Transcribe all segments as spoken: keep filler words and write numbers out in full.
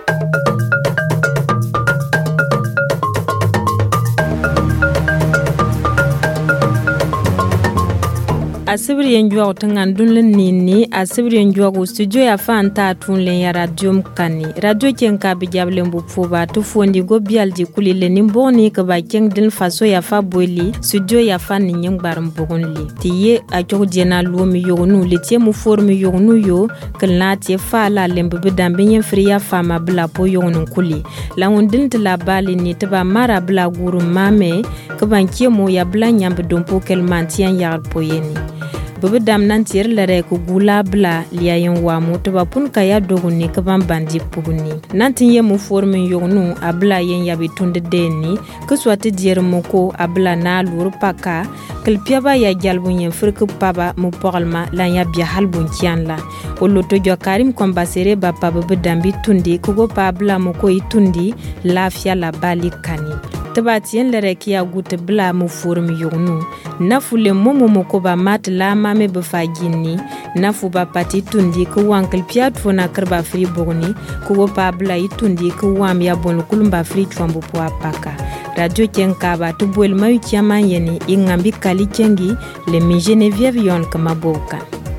Asibiri yenjua utangan dunlen nini asibiri yenjua ku studio ya fanta tunlen ya radio mkani radio kenka bijable mbufuba tufundi go bialdi kulile nimboni ka ba keng din faso ya fa boili studio ya fa ninyeng baram bogonli tiye a jogdena lumi yognu letie mu formi yognu yo kelna tie fa la lembe bedambe yen friya fama bla po yognu kuli la wondin tla bali ni taba mara bla guru mame ka ban kiemo ya bla nyambe dompo kelmantian ya poyeni Bobe dam nan tir lere ko gula bla liayen wa moto ba pun kaya doguni ka ban bandi puguni nan tinye mu forme yognu abla yen yabi tunde deni ko swati dier moko abla na lur paka kelpia ba ya jalbun yen firku paba mu poralma la ya bi halbun kianla o loto jo karim kombasere ba paba be dambi tundi ko go pabla moko itundi lafia la bali kani tabatien lere kia gute bla mu forme yognu nafule momo moko ba mat la mame be fagini nafu ba pati tundi ko wankal piat fona karba fri bogni ko go pabla itundi ko wam ya bon kulumba fri twambu po apaka radio kenka ba to bol mayu chiama yeni ingambi kali kengi le mi Geneviève yon kama boka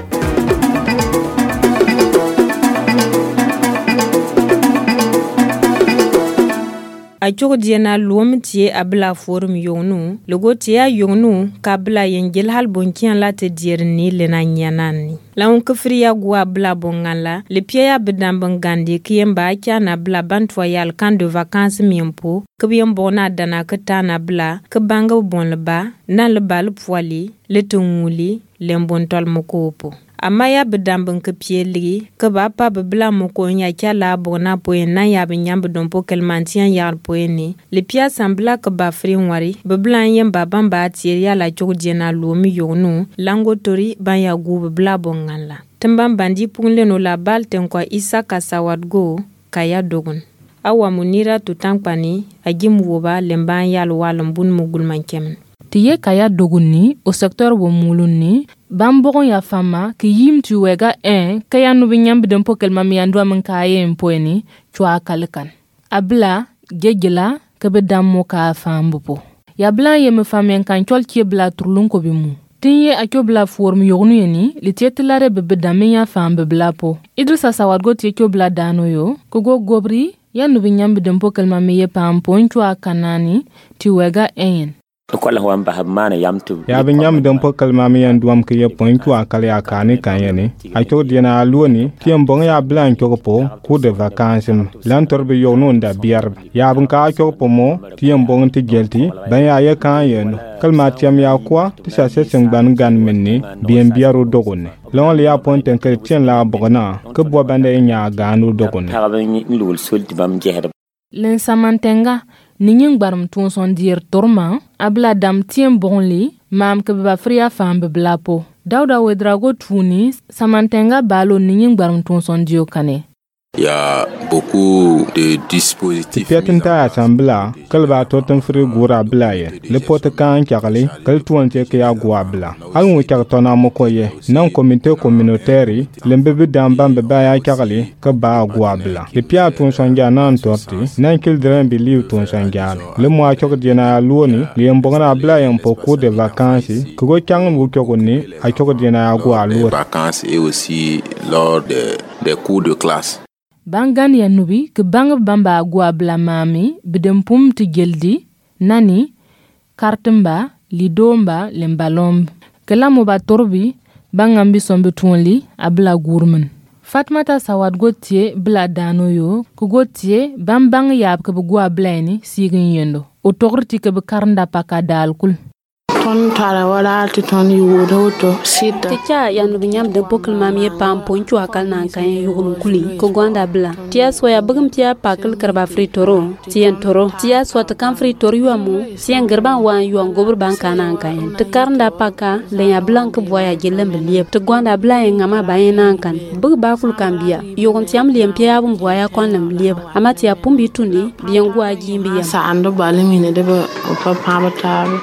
a jogo diena luom tie abla forum yonu logo tie yonu kabla yengel hal bonkian la te dierni le na nyanani la on kfriya gwa bla bongala le pia bedam bangandi kiyemba kana bla bantwa yal kan de vacances miempo kbiyem bona dana katana bla ke banga bon le ba na le bal poili le tunguli le bontol mokopo amaya bedambon ke pieli ke ba pa bla moko nya kala bona poena ya binyambe dompo kelmantian yar poeni le pia sambla ke ba frinwari bebla yem babam ba tiria la jogdena lomi yonu langotori ba ya gu bla bongala tembam bandi pungle no la bal ten kwa isa kasawadgo kaya dogun awa munira tutankpani agim woba lemban yal walambun mugul mankem tiye kaya dogunni au secteur wo mulunni bambogon ya fama ki yim tu wega en kaya no binyam bidon pokel mami andwa man kaye mpoeni chwa kalkan abla gegela ke bedam mo ka fambupo ya bla ye me famen kan chol ki bla turlun ko bimu tinye akyo bla form yognu yeni li tietlare be bedam ya fambe bla po idrisa sawadgo tie kyo bla dano yo ko go gobri ya no binyam bidon pokel mami ye pampo chwa kanani ti wega en kola wamba hamana yamtu ya binyam don pokal mami yan duam ke ye point wa kale akani kanyene acho diena aluoni tiem bong ya blan chokopo ku de vacances lantor be yono nda biar ya bun ka chokopo mo tiem bong ti gelti ban ya ye kan yen kalma tiam ya kwa ti sa se seng ban gan menni bien biaro dogone lon le ya point en ke tien la bogona ke bo bande nya ganu dogone ha ban lul sulti bam jehda len samantenga Ninying barum tuon son dir torma, abla dam tiem bonli, mam ke ba fria fambe blapo. Dauda wedrago tuni, samantenga balo ninying barum tuon son dio kane. Il y a beaucoup de dispositifs. Fiatinta assembla, kal ba totem fri gura blaye. Le pote kan kyakali, kal tuante ke ya gwa bla. Al wi kyak tona mokoye, nan comité communautaire, lembebe dambam be ba ya kyakali, ka ba gwa bla. Le pia tun sanja nan torti, nan kil dren bi liu tun sanja. Le mo chok dina luoni, li mbongana bla yam poko de vacances, ko go kyang mu kyokoni, a chok dina gwa luoni. Vacances et aussi lors des des cours de classe. Bangan ya nubi ke bang bamba gwa bla mami bidempum ti geldi nani kartemba lidomba lembalom kala mo ba torbi bangambi sombe tunli abla gurmen Fatmata sawad gotie bla dano yo ku gotie bambang yab ke gwa blani sigin yendo o torti ke be karnda paka dal kul ton tara wala ti ton yudo to sita tika ya no binyam de pokal mamie pam ponchu akal nan kan yugun kuli ko gonda bla tia so ya bugum tia pakal karba free toro tien toro tia so ta kan free toro yamu tien garban wan yuan gobur ban kanan kan te karnda paka le ya blank boya gelem liep te gonda bla en ngama bayenan kan bug ba kul kambia yugun tiam liem pia bum boya kon lam liep amati ya pumbi tuni bien gwa jimbi ya sa ando balimine de ba papa mata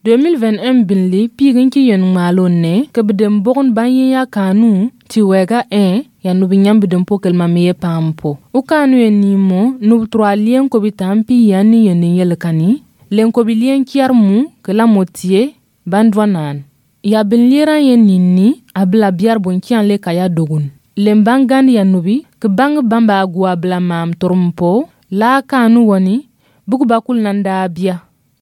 deux mille vingt et un binli pigin ki yen malone ke bedem bogon banye ya kanu ti wega e ya nubi nyambi dem pokel mamiye pampo u kanu yen nimo nub trois lien ko bitampi yani yen yel kani len ko bilien kiarmu ke la motie bandwanan ya binlira yen ninni abla biar bonkian le kaya dogun len bangan ya nubi ke bang bamba agwa bla mam torumpo la kanu woni bugu bakul nanda bia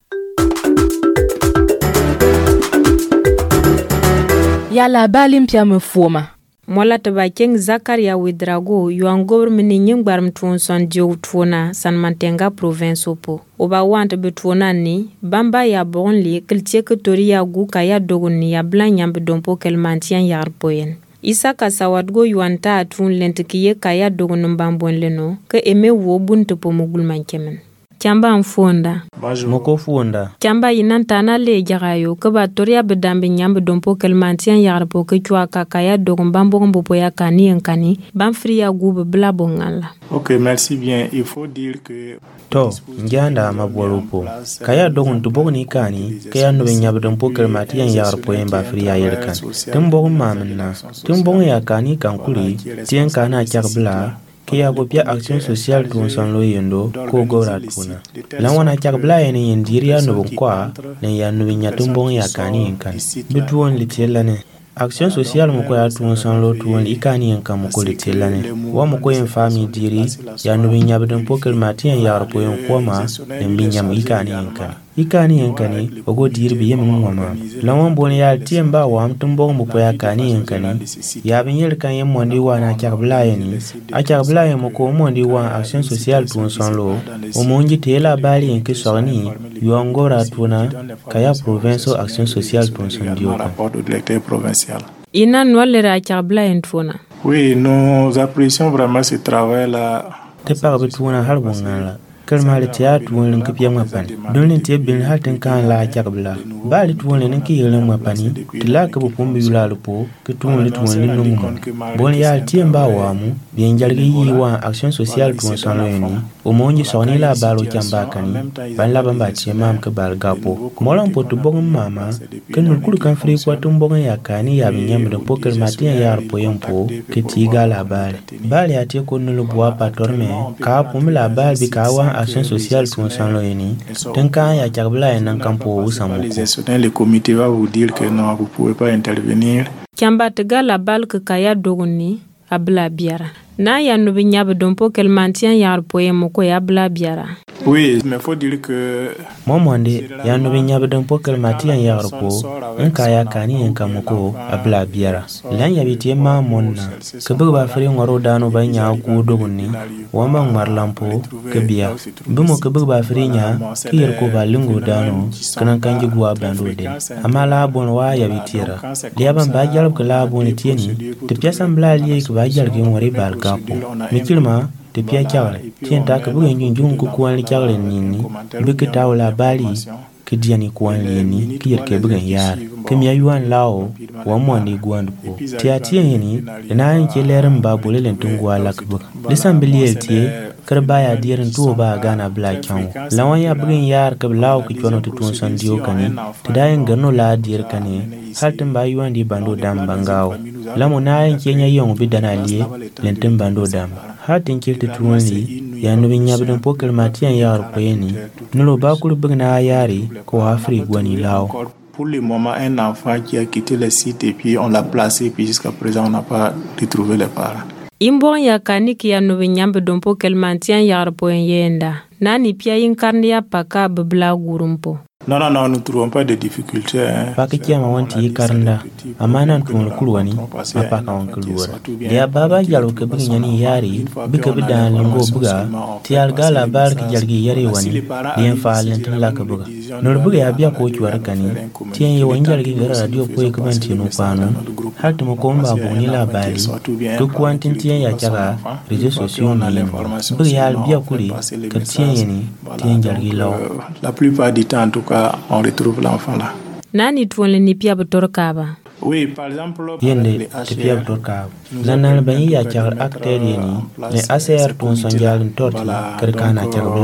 ya la balim pia me foma mola taba keng Zakaria Widrago yuan government nyin gbarm tuon son dio tuona san mantenga province opo oba want be tuona ni bamba ya bon li kiltie ke toria gu kaya dogun ni ya blanyam be dompo kel mantien yar poyen Isaka sawadgo yuan ta atun lentikiye kaya dogun mbambon leno ke eme wo buntu po mugul mankemen Chamba mfonda moko fonda Chamba inantana le jagayo ke ba toria be dambe nyambe dompo kel mantien yar po ke chwa kakaya dogun bambo mbopo ya kani enkani bamfria gube bla bongala. OK, merci bien. Il faut dire que to njanda mabwolupo kaya dogun tubogni kani kaya no nyabe dompo kel mantien yar po en bafria yerkan tumbo mamna tumbo ya kani kankuli tien kana chakbla Kia gopia action sociale tuon san lo yendo ko gora tuna la wana chakbla ene yendiria no kwa ne ya no nyatumbo ya kani enkan bituon litelane action sociale mo ko ya tuon san lo tuon ikani enkan mo ko litelane wa mo ko en fami diri ya no nyabdon pokel matien ya ro poen koma ne binyam ikani enkan ikani enkani ogo dir biye mun mama lawan bon ya tiemba wa mtumbo mo ya kani enkani ya binyel kan yem mondi wa na chakbla yeni a chakbla yem ko mondi wa action sociale tuon san lo o monji tela bali en ke soni yongora tuna kaya province action sociale tuon san dio rapport au directeur provincial ina nwalera chakbla en tuna oui nous apprécions vraiment ce travail là te par bituna harbongala kalmali tiya tuwon ke piya mapan don te bin hatin kan la chakbla bali tuwon len ke yelen mapani tila ke bu pombi yulalu po ke tuwon tuwon len no mo bon ya tiemba wa mu bien jalgi yi wa action sociale tuwon san lo ni o monji soni la balo chamba kani ban la bamba tiemam ke bal gapo molan po tu bong mama ke nul kul kan fri kwa tumbong ya kani ya binyam de poker matin ya po yempo ke tiga la bal bali ati ko nul bo pa torme ka pombi la bal bi ka wa action sociale tuon san lo ni tenka ya chakbla en kampo usamuko le comité va vous dire que non vous pouvez pas intervenir Chamba tega la bal ke kaya dogoni abla biara na ya no binyab dompo kel mantien yar poemo ko ya bla biara oui mais faut dire que momonde ya no binyab dompo kel mantien yar po en kaya kani en kamoko abla biara lan ya bitie ma monna ke ba fere ngoro dano ba nya ku dogoni wa ma marlampo ke biya bumo ke ba fere nya ki yer ko ba lingo dano kanan kanji gwa bando de amala bon wa ya bitira liya ban ba jalb kala bon tieni te piasa mbla liye ke ba jalgi ngori bal gapo mikilma te pia chawle tienta ke bu njun ku kwali chawle nini bike tawla bali ke diani kwali ni ki yer ke bugan yar ke mi ayuan lao wa mo ni gwandu po tia tieni na en ke leram ba bolelen tungwa lakbu lisambili tie kerbaya diren tuo ba gana bla kyan lawan ya bugan yar ke lao ki chono tutun sandio kani tidayen gano la dir kani haltin ba yuan di bando dam bangao lamo na en kenya yong bidana liye lenten bando dam hatin kirti tuonli ya no binyabden pokel matian yar poyeni nulo ba kul bugna yari ko afri gwani lao. Pour le moment, un enfant qui a quitté le site et puis on l'a placé, puis jusqu'à présent on n'a pas retrouvé les parents. Imbon ya kaniki ya no binyambe dompo kel mantien yar poyen yenda nani pia inkarnia paka bebla gurumpo. Non, non, non, nous ne trouvons pas de difficultés. Pakitia mawanti karanda, amana tuon kulwani, apaka wankulura. Ya baba jalo ke nyani yari, bika bida lungo buga, tial gala bar ki jalgi yari wani, dien fa lentin la ke buga. Nor buga ya bia ko chuara kani, tien ye wanjalgi gara radio po ekmanti no pano, hat mo komba boni la bali, ke kwantin tien ya chaga, réseaux sociaux ni buga ya bia kuli, ke tien yeni, tien jalgi law. La plupart du temps en tout cas on retrouve l'enfant là. Nani tuonle ni pia butorkaba. Oui, par exemple, yende te pia butorkaba. Lanal bayi ya char acteur yeni, le A C R ton sanjal torti, kerkana char blayen.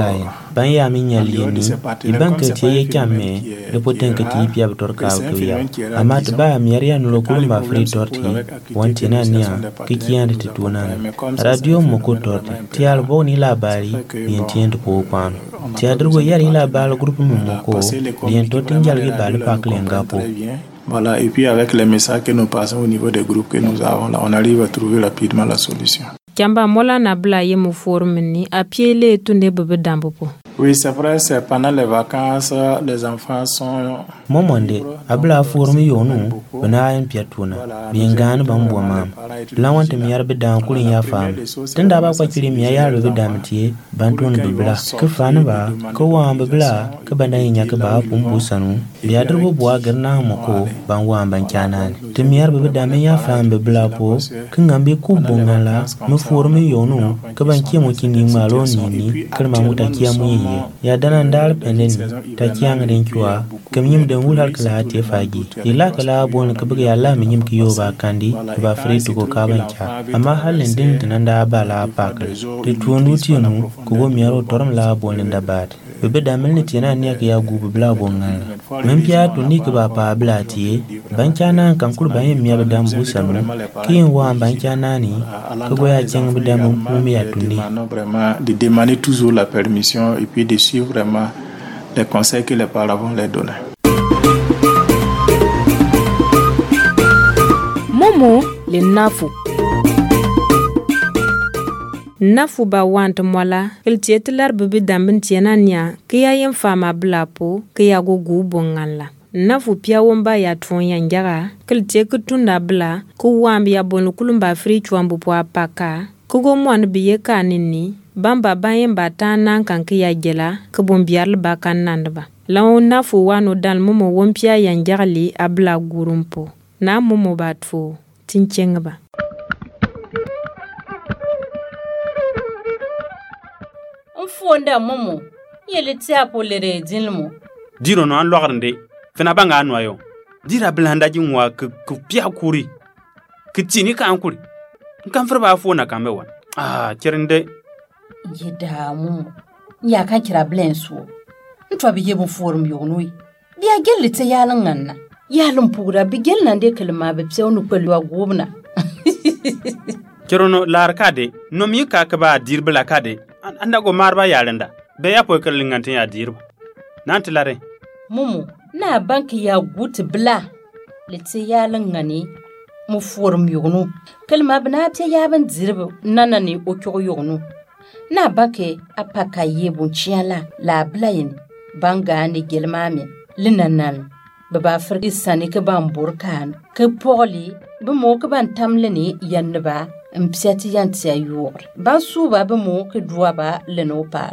ban ya min yali ni iban ka tie ye kame le poten ka ti pia tor ka ko ya ama ta ba mi ya no ko ba free torti wanti na niya ki kiyan ti tuna radio mo ko torti ti al bo ni labari yin tiend ko kwano ti adrugo yari labari groupe mo ko yin to tinjal gi bal pa klenga po. Voilà, et puis avec les messages que nous passons au niveau des groupes que nous avons là, on arrive à trouver rapidement la solution. Kamba mola na bla ye mu forum ni a piele tunde bebe dambopo. Oui, c'est vrai, c'est pendant les vacances, les enfants sont... Momonde, abla forum yonu, bana en piatuna, biengan bambo mam. Lawante miyar bedan kulin ya fam. Tenda ba kwa kiri miya ya lo bedam tie, bantun bebla. Ke fan ba, ko wa bebla, ke banda nya ke ba pumbu sanu. Biadru bo bwa gerna moko, ban wa ban kanan. Te miyar bedam ya fam bebla po, ke ngambe ku bongala, mu forum yonu, ke ban kiemo kini malo ni, ke mamuta kiamu ya dana ndal peneni ta kiyanga den kiwa kam yim den wulal kala te fagi ila kala bon ka buga yalla mi yim kiyo ba kandi ba fritu ko ka ban kya amma halin din tan da ba la pakal te tuonu tienu ko go miaro toram la bon da bat bebe da melni tina ne ka ya gubu bla bon ngal men piya to ni ka ba pa bla tie ban kana kan kur ba yim miya da mbu sanu kin wa ban kana ni ko go ya jeng bi da mun mi ya tunni vraiment de demander toujours la permission et puis de suivre vraiment les conseils que les parents vont leur donner. Momo le nafu. Nafu ba want mola, il tietlar bebe dambin tiena nia, kia yem fama blapo, kia go gu bongala. Nafu pia womba ya tuon yanjaga, kil tie kutunda bla, ku wambi ya bonu kulumba fri chuambu po apaka, kugo mwan biye ka nini, bamba bayen batan nan kan kiya jela ka bon biarl ba kan nandba lawo nafu wano dal momo wompia yanjarli abla gurumpo na momo batfo tincengba mfonda momo yele tia polere dinmo diro no an logrande fena banga anwayo dira blanda jinwa ku ku pia kuri kitini kan kuri kan farba fona kambe wan ah kirinde yedamu ya kan kira blenso ntwa biye bu forum yonui biya gelite yalan nanna yalan pura bi gelnan de kalma be psewnu kwelwa gobna kirono lar kade no mi ka ka ba dirbla kade anda go marba yalenda be ya poy kallingantin ya dirba nanti lare mumu na banki ya gut bla lite yalan ngani mu forum yonu kalma bna pse yaban dirba nanani o kyo yonu na bake apaka yebun chiala la blayin banga ni gelmame linanan baba firgi sani ke ban burkan ke poli be mo ke ban tamleni yanba mpsati yantia yor ban suba be mo ke duaba lenopar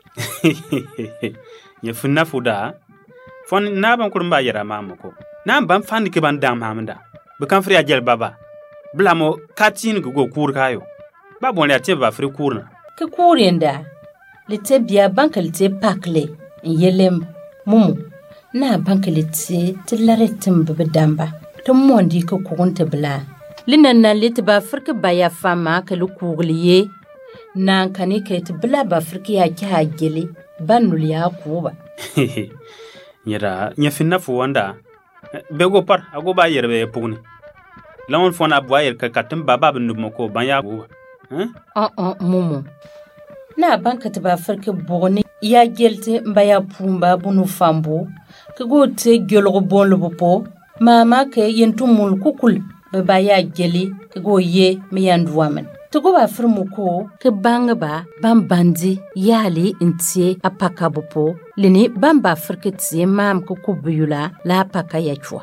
ye funna fuda fon na ban kurba yara mamako na ban fandi ke ban dam hamda be kan fri ajel baba blamo katin go kur kayo babon ya te ba fri kurna ke kurienda lite bia banka lite pakle yelem mumu na banka lite tilaretim bebedamba to mondi ko kugunte bla linan na lite ba firke baya fama ke lu kugliye na kani ke te bla ba firke ya kya gele banul ya kuba yara nya finna fu wanda bego par ago ba yerbe pugni lawon fona boyer ka katim baba bin mako ban ya kuba hein ah ah mumu na banka ta ba farke boni ya gelte mbaya pumba bunu fambo ke gote gelgo bonlo popo mama ke yentumul kukul be ba ya geli ke go ye mi yanduamen to go ba firmu ko ke banga ba bambandi yali intie apaka bopo lini bamba farke tie mam ko kubuyula la apaka ya chwa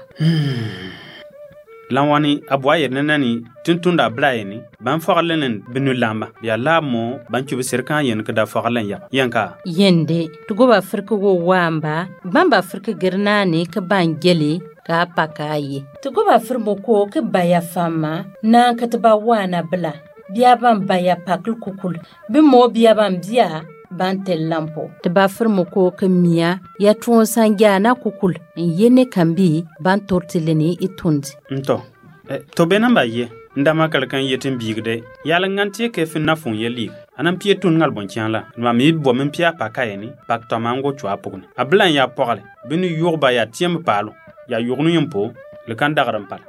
lawani abwaye nanani tuntunda blayeni ban fagalenen binu lamba ya lamo ban cubi serkan yen kada fagalen ya yanka yende tugo ba firka go wamba bamba firka gernani ka ban gele ka pakaye tugo ba firmo ko ka baya fama na ka taba wana bla biya ban baya pakul kukul bimo biya ban biya ban tellampo te ba firmo ko ka miya ya tuon sangya na kukul yene kambi ban tortileni itundi nto eh, to benamba ye ndama kalkan yetin bigde yala ngante ke fin na fun yeli anan pie tun ngal bon tianla ma mi bo men pia pa kayeni pak to mango chwa pokne ablan ya pokale binu yurba ya tiem palo ya yurnu yimpo le kan dagaram pal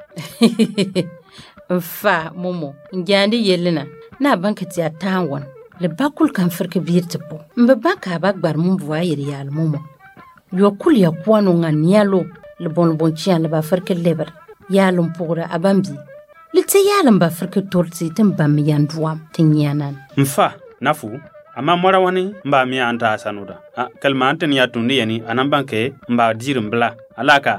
fa momo ngandi yelena na bankati ya tawon le bakul kan firke birtipo mbe baka bagbar mum buwa yeri yal momo yo kul ya kwano nganyalo le bon bon tian ba firke leber yalum pora abambi lite yalum ba firke torti tembam yanduam tinyanan mfa nafu ama mora wani mba mi anta sanuda ah kalma anten ya tundi yani anan banke mba dirim bla alaka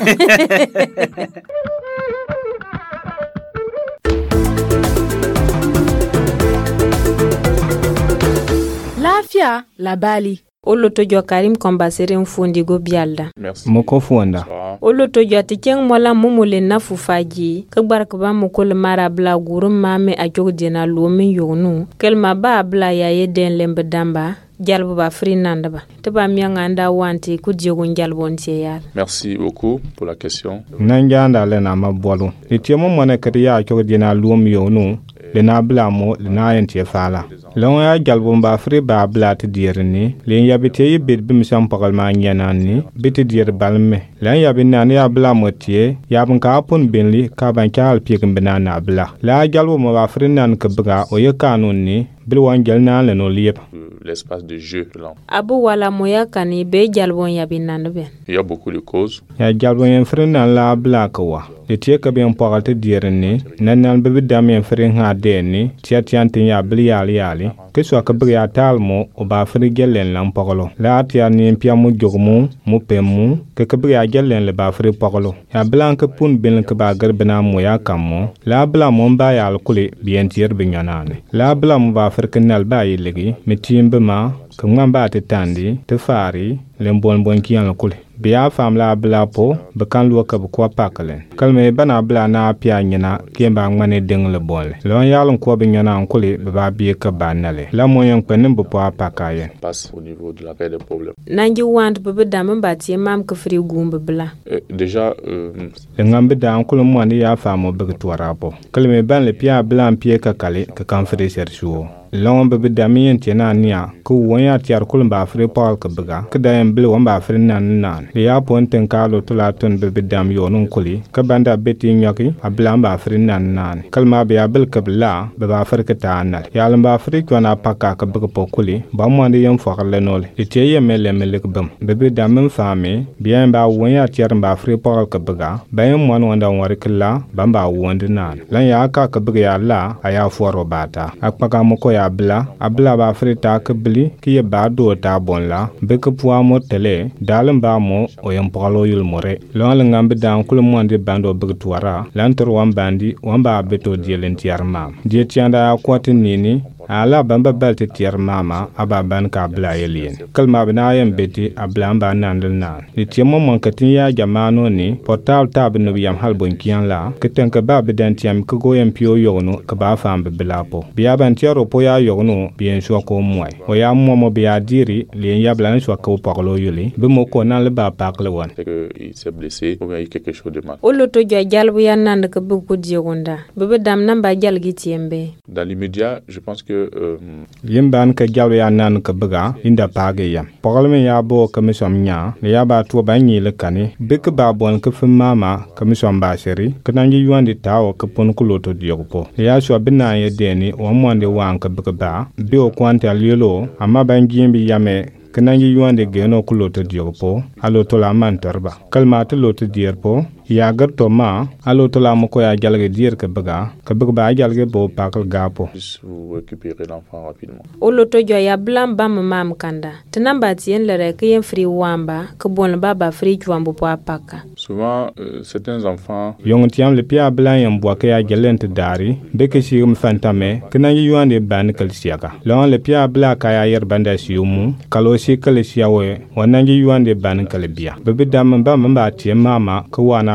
Lafia labali Oloto jo Karim Kombasere mfundi go bialda. Moko fonda. Oloto jo tikeng mola mumule na fufaji. Kagbar kaba mukul mara bla gurum mame a jog dina luomin yonu. Kelma ba bla ya ye den lembe damba. Jalbo ba free nandaba. Teba mianga nda wanti kudjogun jalbo ntie yal. Merci beaucoup pour la question. Nanjanda lena mabwalu. Itiemo mwane kariya a jog dina luomin yonu. Le na bla mo le na yentie fala. Long ya jalbon ba fri ba bla ti dirni len ya bite yi bit bim sam pagal ma nyanani bit dir balme lan ya bin nan ya bla motie ya bun ka pun binli ka ban kal pikin binana bla la jalbo mo ba fri nan ka bga o ye kanun ni bil wan gel nan le no liep l'espace de jeu là. Abu wala moya kani be jalbon ya bin nan be. Il y a beaucoup de causes. Ya jalbon en fri nan la bla ka wa le tie ka bien pagal ti dirni nan nan be bidam en fri ha de ni tia tiantin ya bli yali yali ke so ka bri atalmo o ba fri gelen lam pogolo la tia ni pia mu jogmu mu pemu ke ka bri gelen le ba fri pogolo ya blank pun bin ka ba garbina mo ya kammo la bla mo ba ya alkuli bien tier binyanane la bla mo ba fri kenal ba yilegi mitimbe ma ka ngamba te tandi te fari lem bon bon kiyan alkuli biya fam la bla po be kan lo ka ko pakalen kalme bana bla na pia nyina kemba ngane ding le bonle lon yalon ko be nyana ankuli be ba bi ka banale la moyen kwenin bu po pakayen passe au niveau de la paix des problèmes nangi want be dam ba ti mam ka fri gumbe bla déjà euh ngambe da ankul mo ni ya famo be to rapo kalme ban le pia bla pie ka kale ka kan fri sersuo lon be dam yen tiena nia ku wonya tiar kulba fri paul ka bega ka em bil wamba fri nan nan ya ponten kalo tula ton be dam yonun kuli ka banda beti nyoki ablamba fri nan nan kalma be abil kabla be ba fri ka tanal ya lamba fri ko na paka ka be ko kuli ba mo ndi yam fo le nol ite ye mele mele bam be dam fami bien ba wonya tiar ba fri paul ka bega ba yam mo wanda wari kala bamba wondi nan lan ya ka ka be ya la aya fo robata akpaka mo ko ya bla abla ba fri ta ka bli ki ye ba do ta bonla be ka puwa mo tele dalim ba mo o yam palo yul more lon ngambe dan kul mo ndi bando big tuara lantor wan bandi wan ba beto dielen tiarma die tianda ko tinini ala bamba balte tiar mama aba ban ka bla yelien kalma bina yam beti ablamba nandel nan ni tiamo mon katin ya jamano ni portal tab no yam halbon kian la keten ka ba bedan tiam ko goyam pio yono ka ba fam be blapo biya ban tiaro po ya yono bien so ko moy o ya mo mo biya diri lien ya blan so ko paglo yuli be mo ko nan le ba pakle won que il s'est blessé ou bien quelque chose de mal o loto jo jalbu yan nan ka bu ko diegonda be dam nan ba jalgi tiembe dans l'immédiat je pense que Euh, yimban ka jalu ya nan ka buga inda page yam pogolme ya bo ka misom nya ya ba to ba nyi le kani bik ba bon ka fim mama ka misom ba seri kanangi yuandi tawo ka pon ku loto diogo ya so bina ye deni o monde wan ka buga ba bi o kwanta lielo amma ban jimbi yame kanangi yuandi geno ku loto diogo alo to la man torba kalma to loto dierpo ya garto ma alo to la mo ko ya jalge dier ka baga ka baga ba jalge bo pakal gapo vous récupérer l'enfant rapidement o loto jo ya blam bam mam kanda tanamba tien lere ke yen free wamba ka bon baba free chwambo po apaka souvent euh, certains enfants yong tiam le pia blan yam bo ka ya gelent dari be ke shi um fantame kana yuande ban kal siaka lon le pia bla ka ya yer banda siumu kalo shi kal siawe wanangi yuande ban kal bia be dam bam ba tiem mama ka wana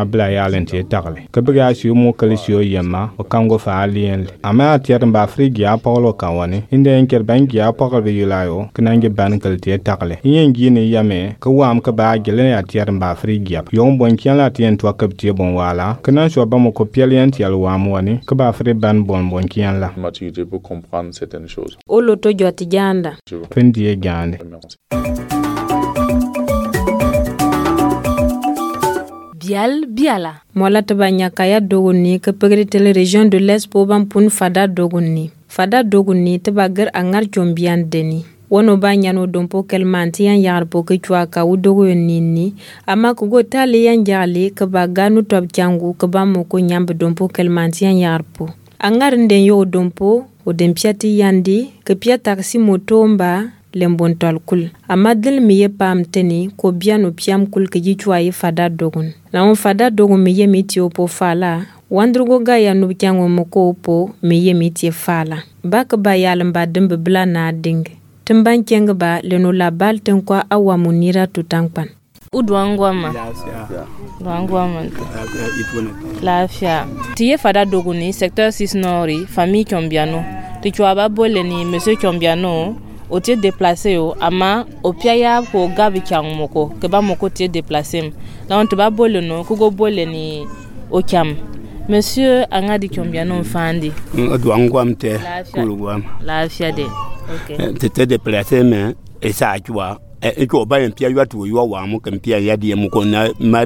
ya bla ya len te tagle ke bi ya shi mo kali shi o yema o kango fa alien ama tiar ba afrique ya paulo kawani inde enker bangi ya paulo be yulayo knange ban kal te tagle yen gine yame ko wam ka ba gele ya tiar ba afrique ya yon bon kian la tien to ka te bon wala knan so ba mo ko pelien ti al wam wani ka ba afrique ban bon bon kian la maturité pour comprendre certaines choses. Olo to joti janda. Fendi gande. Bial biala. Mola tabanya kaya dogoni ke pegri tele région de l'Est po ban pun fada dogoni. Fada dogoni tabagar angar chombian deni. Wono banya no dompo kelmanti yan yar po ke chwa ka udogo nini ama ko go tali yan jale ke baganu top jangu ke ba mo ko nyambe dompo kelmanti yan yar po. Angar nden yo dompo o dem piati yandi ke pia taxi motomba lembon talkul amadil miye pam teni ko biano piam kul ke jichwa yi fada dogun na on fada dogun miye mitio po fala wandrugo ga ya no kyango moko po miye mitie fala bak ba yalamba dembe bla na ding timban kenga ba leno la bal ten kwa awa munira tutankpan udwangwama Dwangwama Lafia Tiye fada doguni secteur six nord famille Chombiano Tichwaba boleni monsieur Chombiano o tie déplacé o ama o piaya ko gabi kyang moko ke ba moko tie déplacé la on te ba boleno ko go boleni o kyam monsieur angadi Chombiano fandi Dwangwamte kulugwam Lafia de OK Tete déplacé mais et ça tu vois et ko ba en pia yatu yo wa mo kan pia ya die mo ko na ma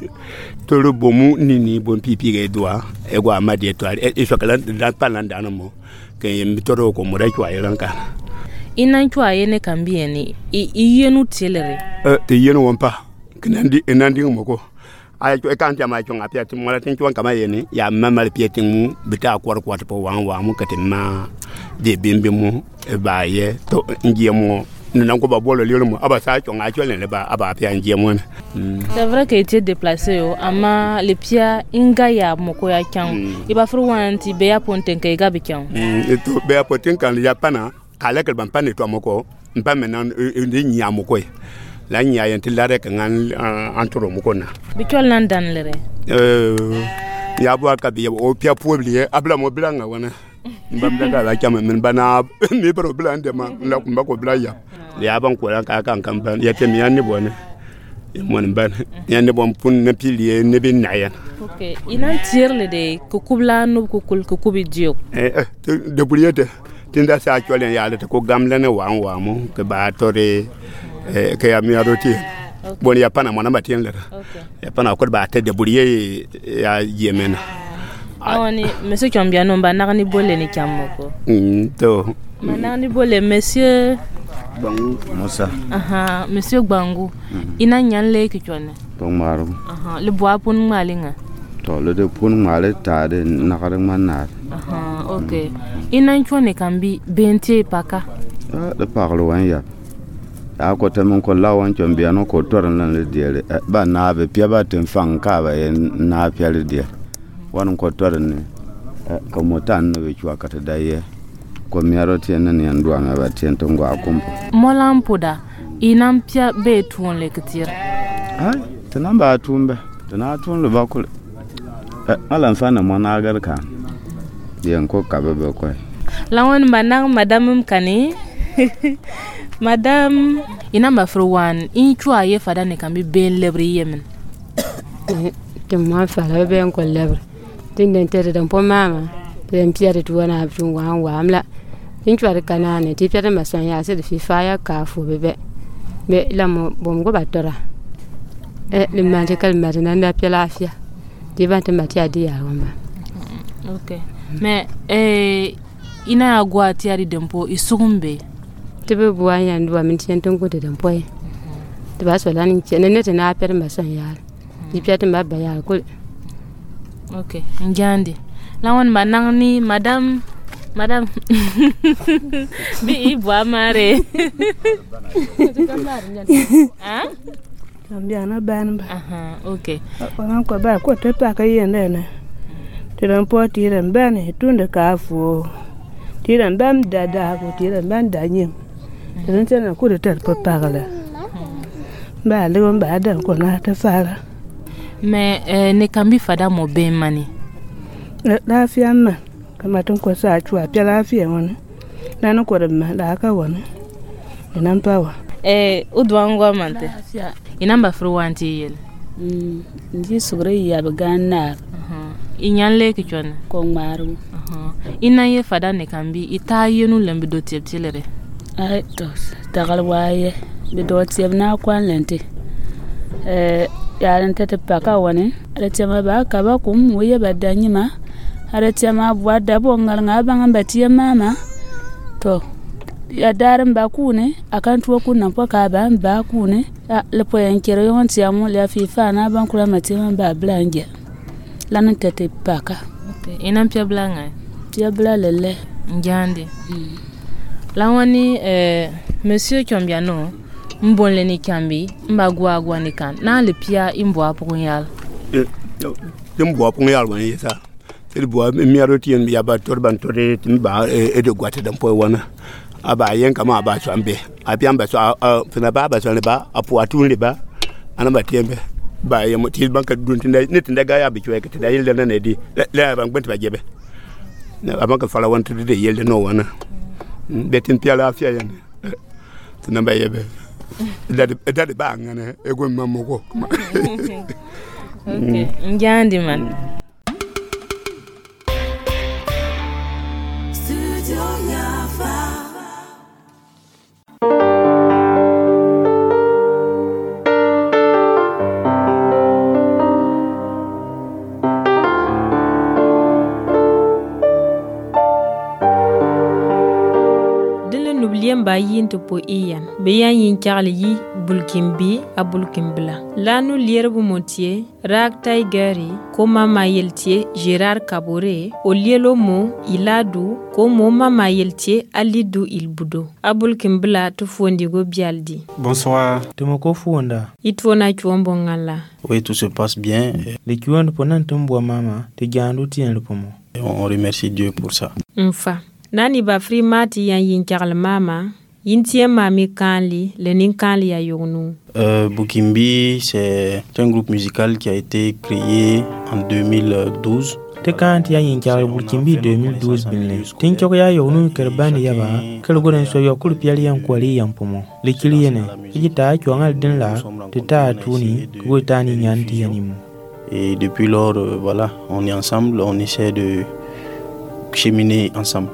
to le bomu nini bon pipi ge doa e gwa ma de to e so kala dan palanda no mo ke mi to ko mo re kwa yelanka ina kwa yene kambieni i yenu telere eh te yenu wonpa kinandi enandi mo ko ay ko kan jama ko ngapia ti mo la tin ko kama yeni ya mamal pieti mu bita kwar kwat po wan wa mu katima de bimbi mu e ba ye to ngie mo nan ko ba bolo lelo mo aba sa ko ngacho le ba aba pia ngie mo. C'est vrai que était déplacé o ama le pia inga ya moko ya kyan iba fru wanti be ya ponten ke ga bi kyan mm to be ya ponten kan ya pana kala ke ban pane to moko mpa menan ndi nya moko la nya yenti la rek ngan antoro moko na bi tol nan dan lere euh ya bo ka bi o pia publier abla mo blanga wana mbamda ka la kama men bana mi problem de ma la kumba ko blaya ya ban ko ka kan kan ban ya te mi yanni bone mon ban yanni bon pun na pilier ne bin naya OK ina tirle de ko kubla no ko kul ko kubi dio eh de buliete tinda sa cholen ya le ko gamla ne wan wa mo ke ba tore eh ke ya mi aroti bon ya pana mona matien le ya pana ko ba te de bulier ya yemena awani monsieur Chombiano mba nakani bole ni chamoko mm to manani bole monsieur Bangu Musa aha monsieur Bangu ina nyanle kichone to maru aha le boa pun malinga to le de pun male ta de nakare manar aha OK ina chone kambi bente paka ah de parlo wan ya ya ko temen ko lawan Chombiano ko toran lan le diere ba na be pia ba ten fan ka ba na pia le diere wan ko toran ko motan no be chwa kata daye ko miaro tiene ni andwa ma ba tien to ngwa kumpo molampoda inampia be tuon le kitira ai tanamba tumbe tana tun le bakul ala mfana mona agar kan yen ko kabe ko lawon manang madam kani madam ina mafruwan in chwa ye fada ne kan bi ben lebri yemen te ma fala be en ko lebri tin den tere dan po mama den piade tuwana abtun wa wa amla in chwa kana ne ti piade masan ya se de fi faya ka fu bebe be la mo bom go batora e le manje kal marina nda piala afia di bante mati adi ya wamba OK mais eh ina agwa ti ari dempo isugumbe tebe buwa ya ndwa min tienton ko de dempo e te ba so lan ne ne na piade masan ya di piade mabba ya ko OK njande lawon manangni madame madame bi ibwa mare ah Chombiano ban ba aha OK wana ko ba ko te pa ka yene ne tiran po tiran ban tunde ka fu tiran bam dada ko tiran ban danyem tiran tana ko de tar pa pa gala ba le ba dan ko na ta sara mais eh, ne kambi fada mo be mani lafiya ma kama tun ko sa chuwa pya lafiya wani na no ko ma la ka wani ina pawa eh udwango mante inamba fruwanti yel mm ndi sugre ya bagana inyanle ki chona ko maru ina ye fada ne kambi ita yenu lembi do teptilere ai to tagal waye be do tiep na kwan lente eh yaran tete paka wani ada tema ba ka ba kum woye badanyima ada tema bwa da bo ngal ngaba ngamba tie mama to ya darin ba ku ne akan tuwa kunnan fa ka ba ba ku ne le po yankere yon tiamu le fifa na ban kula matima ba blange lanan tete paka ina pia blanga pia bla lele njande mm. Lawani eh monsieur Chombiano mbonle ni kambi mbagwa gwa ni kan na le pia imbo apunyal eh imbo apunyal wani yesa c'est bo mi arotien mi aba torban tore timba e de gwate dan po wana aba yen kama aba chambe apiamba so fina baba so ne ba apu atun le ba anamba tiembe ba yemo til banka duntinda netinda ga ya bi chweke tinda yelde na ne di le ban gbent ba jebe na abanka fala wonto de yelde no wana betin pia la afia yan tinamba yebe dadi dadi ba ngane ego mamoko okay njandi man ba yin to po iyan be yan yin charli yi bulkimbi a bulkimbla lanu lierbu motier rak tigeri ko mama yeltie Gérard Kabore o lielo mo iladu ko mo mama yeltie alidu ilbudo a bulkimbla to fondi go bialdi. Bonsoir. Tumoko fonda. Itwona chwombo ngala. Oui, tout se passe bien. Les cuons pendant tombo mama te gandu tien le pomo. On remercie Dieu pour ça. Mfa. Nani ba free mati yan yin charl mama yintie mami kanli le nin kanli ya yognu. Euh, Bukimbi, c'est un groupe musical qui a été créé en deux mille douze. Te kanti ya yin charl Bukimbi deux mille douze binle. Tin choko ya yognu kerbani yaba kel goden so yokul piali yan kwali yan pomo. Le kiliyene ejita chwangal den la te ta tuni ko tani nyanti yanimo. Et depuis lors euh, voilà, on est ensemble, on essaie de cheminer ensemble.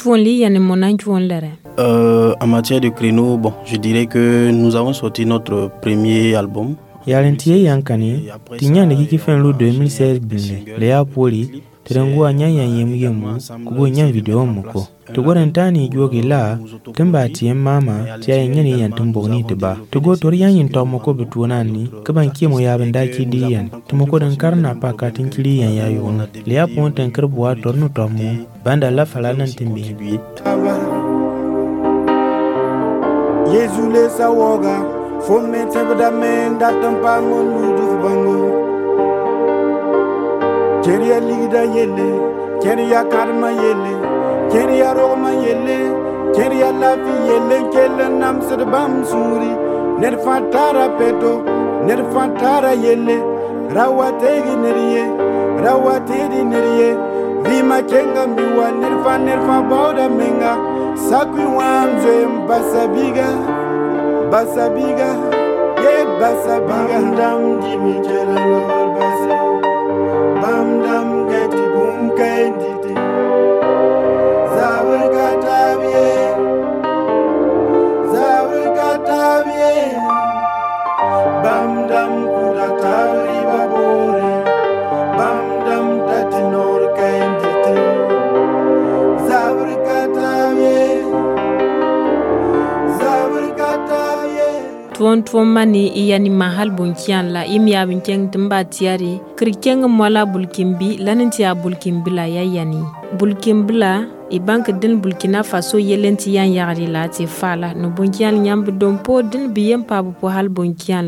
Euh, en matière de créneau, bon, je dirais que nous avons sorti notre premier album. Yalentie yankani, tinya ne kiki fen lo deux mille seize binne. Lea poli, terengo anya yanyem yemu, kugo nya video moko. Tugo rentani joge la, temba tie mama, tia nyani yantumbo ni teba. Tugo tori yanyin tomoko betuonani, kaban kiemo ya bendaki diyan. Tumoko den karna pa katinkili yan yayona. Lea ponten kerboa torno tomu, banda la falanan tembi. Yesu le sawoga, fomen tebda men datam pa ngonu du bango. Keria ligda yele, keria karma yele, keria roma yele, keria lafi yele, kele nam sed bam suri. Nerfa tara peto, nerfa tara yele, rawategi neriye, rawatedi neriye. Vima kenga mbiwa nerfa nerfa bauda menga. Sakwi wanze basabiga, basabiga, ye basabiga. Bam jimi jelalo basi, bam dam geti bum kenditi. Zawr katabye, zawr katabye. Bam dam kudatari babore, bam dam tatinor kenditi. Zawr katabye. Tuon tuon mani iyani mahal bunkian la imi abinkeng temba tiari krikeng mwala bulkimbi laninti ya bulkimbi la ya yani bulkimbi la i bank din Burkina Faso yelenti yan yagri la ti fala no bunkian nyamb dompo din biyem pabu po hal bunkian la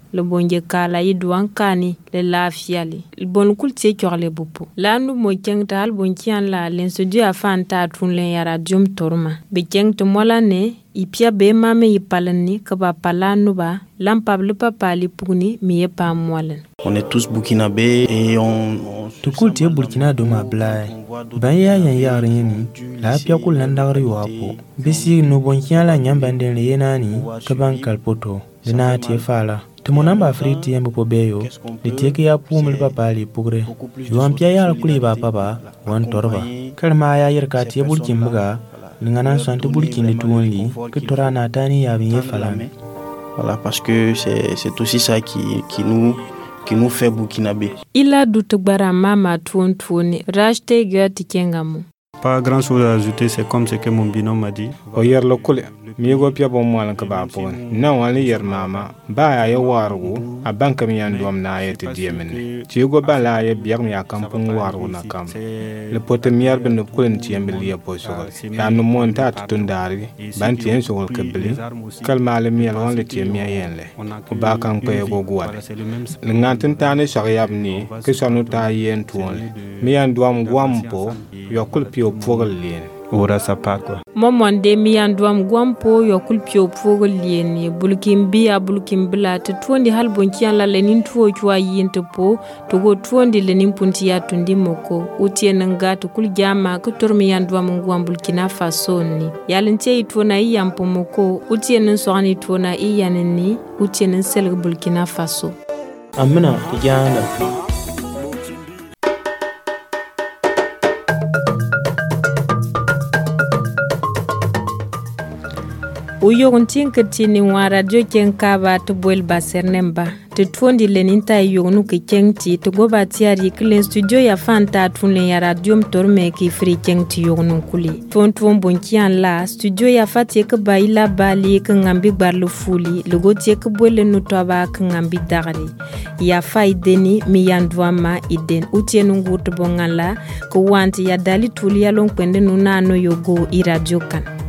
le bonje kala yi duan kani le lafiya le le bon kul tie kyorle bupu la nu mo keng ta al bon kian la len se du afan ta tun le yara jom torma be keng to mola ne ipia be mame yi palani ka ba palanu ba lampable papa li pugni mi ye pa molen. On est tous burkinabés et on to kul tie burkina do ma blai ban ya yan ya rin la pia kul nan da ri wapo bisi no bon kian la nyamba den le yenani ka ban kalpoto dina tie fala to mon amba friti yambo pobeyo de tie ke ya pumul papa li pugre yo am pia ya kul ba papa wan torba kalma ya yir ka tie burkin buga ngana sante burkin de tuonli que tora na tani ya bien falame. Voilà, parce que c'est c'est aussi ça qui qui nous qui nous fait burkinabé. Il a doute bara mama tuon tuoni rajte gati kengamu. Pas grand chose à ajouter, c'est comme ce que mon binôme m'a dit. O yer lo kule mi go pia bon molan ka ba pon na wali yer mama ba ya waru a banka mi yan dom na yete diemen ti go ba la ya biar mi akam pon waru na kam le pote miar ben no kulen ti yembe liya po so ya no monta tundari ban ti en so ka bili kalma le mi alon le ti mi yen le ko ba kan ko e go gwade le ngantin tane shariab ni ke sonu ta yen tuon mi yan dom gwampo yo kul pio pogal lien ora sapa quoi momon de mi andwam gwampo yo kulpio pogo lieni bulkimbi a bulkimbla te tuondi halbon kian la lenin tuo chwa yinte po to go tuondi lenin punti ya tundi moko utien ngatu kul jama ko tormi andwam gwam bulkina faso ni yalente itona iyampo moko utien nsoni tona iyaneni utien sel bulkina faso amina ijanda uyoguntin kitini wa radio kenkaba to bol basernemba te tuondi leninta yognu ke kengti to go batiari klen studio ya fanta tunle ya radio mtorme ki free kengti yognu kuli ton ton bonkian la studio ya fatie ke baila bali ke ngambi barlo fuli le gotie ke bole no toba ke ngambi dagri ya faideni mi yandwama iden utienu nguto bongala ko wanti ya dali tuli ya longpende nuna no yogo i radio kan